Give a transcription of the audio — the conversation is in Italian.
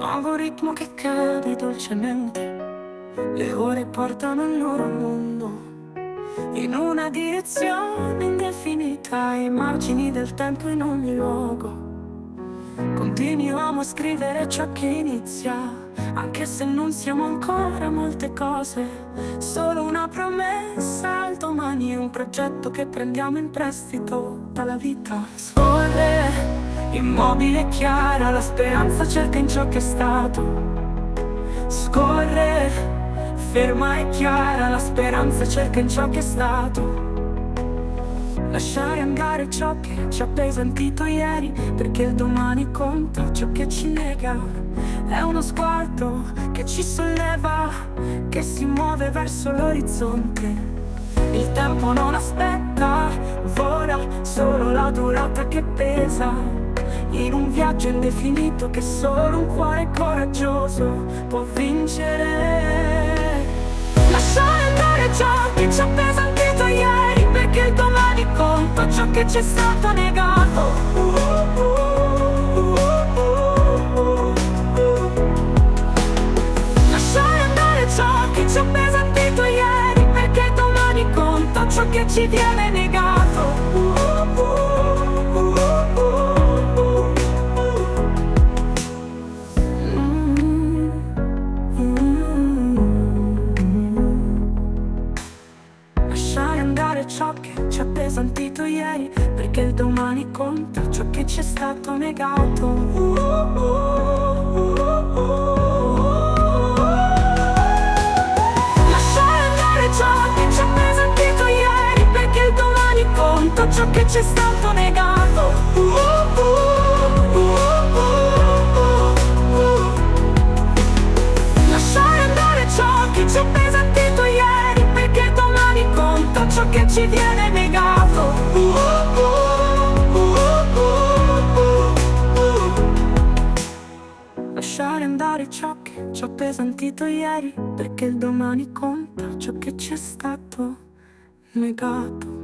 nuovo ritmo che cade dolcemente, le ore portano il loro mondo in una direzione indefinita, ai margini del tempo in ogni luogo. Continuiamo a scrivere ciò che inizia, anche se non siamo ancora molte cose. Solo una promessa al domani e un progetto che prendiamo in prestito dalla vita. Scorre, immobile e chiara, la speranza cerca in ciò che è stato. Scorre, ferma e chiara, la speranza cerca in ciò che è stato. Lasciare andare ciò che ci ha appesantito ieri, perché il domani conta ciò che ci nega. È uno sguardo che ci solleva, che si muove verso l'orizzonte. Il tempo non aspetta, vola, solo la durata che pesa, in un viaggio indefinito che solo un cuore coraggioso può vincere. Lasciare andare ciò che ci ha appesantito ieri, perché il domani conta ciò che ci è stato negato. Lasciare andare ciò che ci ha appesantito ieri, perché il domani conta ciò che ci viene negato. Ciò che ci ha appesantito ieri, perché il domani conta ciò che ci è stato negato. Lasciare andare ciò che ci ha appesantito ieri, perché il domani conta ciò che ci è stato negato. Lasciare andare ciò che ci ha appesantito ieri, perché il domani conta ciò che ci viene negato. Lasciare andare ciò che ci ha appesantito ieri, perché il domani conta ciò che ci è stato negato.